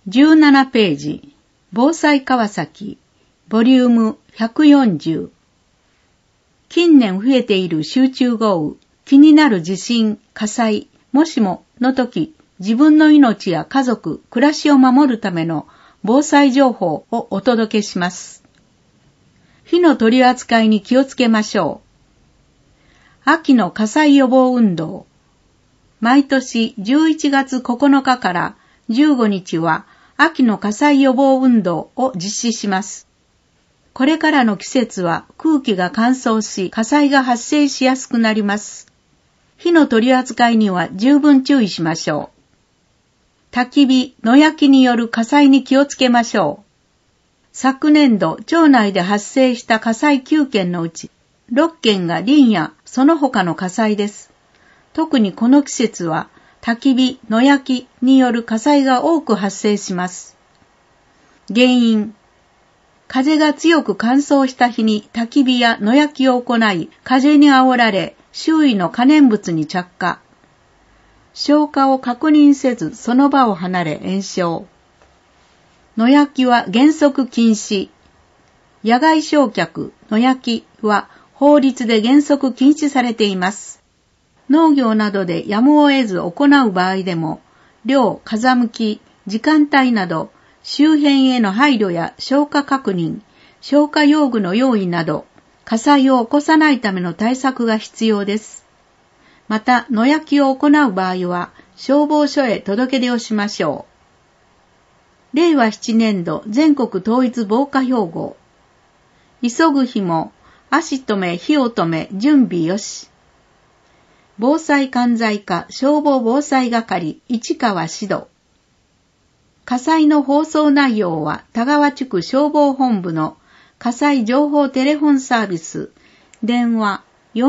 17ページ、防災川崎、ボリューム140。近年増えている集中豪雨、気になる地震、火災、もしもの時、自分の命や家族、暮らしを守るための防災情報をお届けします。火の取り扱いに気をつけましょう。秋の火災予防運動。毎年11月9日から15日は秋の火災予防運動を実施します。これからの季節は空気が乾燥し火災が発生しやすくなります。火の取り扱いには十分注意しましょう。焚き火、野焼きによる火災に気をつけましょう。昨年度、町内で発生した火災9件のうち、6件が林やその他の火災です。特にこの季節は、焚き火、野焼きによる火災が多く発生します。原因。風が強く乾燥した日に焚き火や野焼きを行い、風に煽られ、周囲の可燃物に着火。消火を確認せずその場を離れ延焼。野焼きは原則禁止。野外焼却、野焼きは法律で原則禁止されています。農業などでやむを得ず行う場合でも、量、風向き、時間帯など、周辺への配慮や消火確認、消火用具の用意など、火災を起こさないための対策が必要です。また、野焼きを行う場合は、消防署へ届け出をしましょう。令和7年度全国統一防火標語。急ぐ日も、足止め、火を止め、準備よし。防災管財課消防防災係市川指導。火災の放送内容は田川地区消防本部の火災情報テレフォンサービス、電話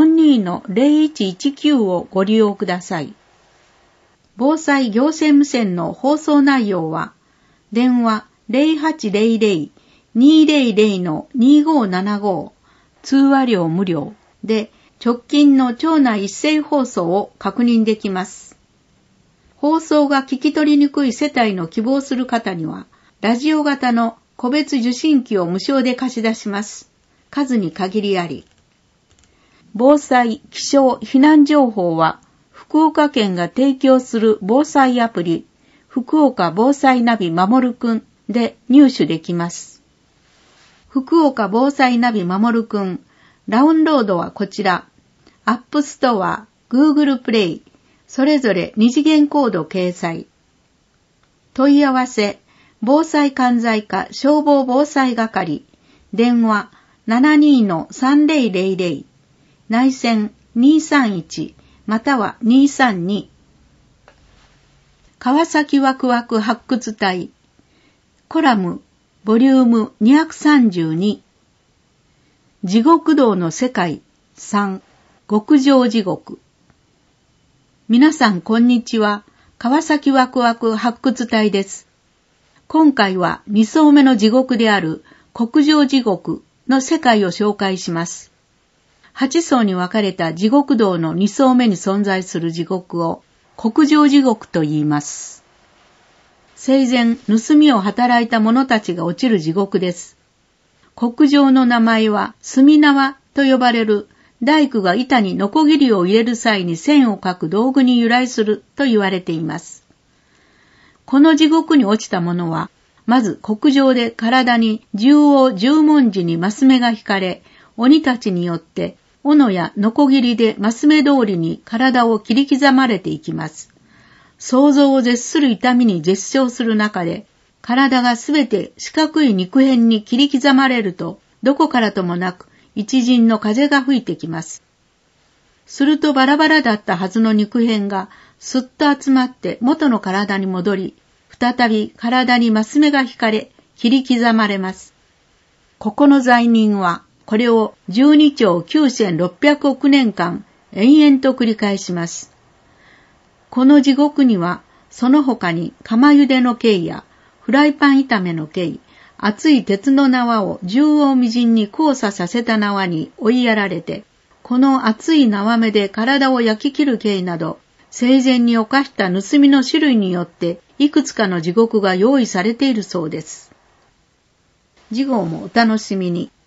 42-0119 をご利用ください。防災行政無線の放送内容は、電話 0800-200-2575 通話料無料で直近の町内一斉放送を確認できます。放送が聞き取りにくい世帯の希望する方には、ラジオ型の個別受信機を無償で貸し出します。数に限りあり。防災、気象、避難情報は、福岡県が提供する防災アプリ、福岡防災ナビまもるくんで入手できます。福岡防災ナビまもるくん、ダウンロードはこちら、アップストア、Google プレイ、それぞれ2次元コード掲載。問い合わせ、防災管財課消防防災係、電話 72-3000、内線231または232。川崎ワクワク発掘隊、コラム、ボリューム232。地獄道の世界3、極上地獄。皆さんこんにちは。川崎ワクワク発掘隊です。今回は2層目の地獄である極上地獄の世界を紹介します。8層に分かれた地獄道の2層目に存在する地獄を極上地獄と言います。生前盗みを働いた者たちが落ちる地獄です。極上の名前は墨縄と呼ばれる大工が板にノコギリを入れる際に線を描く道具に由来すると言われています。この地獄に落ちた者は、まず極上で体に縦横十文字にマス目が引かれ、鬼たちによって斧やノコギリでマス目通りに体を切り刻まれていきます。想像を絶する痛みに絶唱する中で、体がすべて四角い肉片に切り刻まれると、どこからともなく一陣の風が吹いてきます。するとバラバラだったはずの肉片がすっと集まって元の体に戻り、再び体にマス目が引かれ、切り刻まれます。ここの罪人は、これを12兆9600億年間延々と繰り返します。この地獄には、その他に釜茹での刑やフライパン炒めの刑、熱い鉄の縄を縦横無尽に交差させた縄に追いやられて、この熱い縄目で体を焼き切る刑など、 生前に犯した盗みの種類によっていくつかの地獄が用意されているそうです。次号もお楽しみに。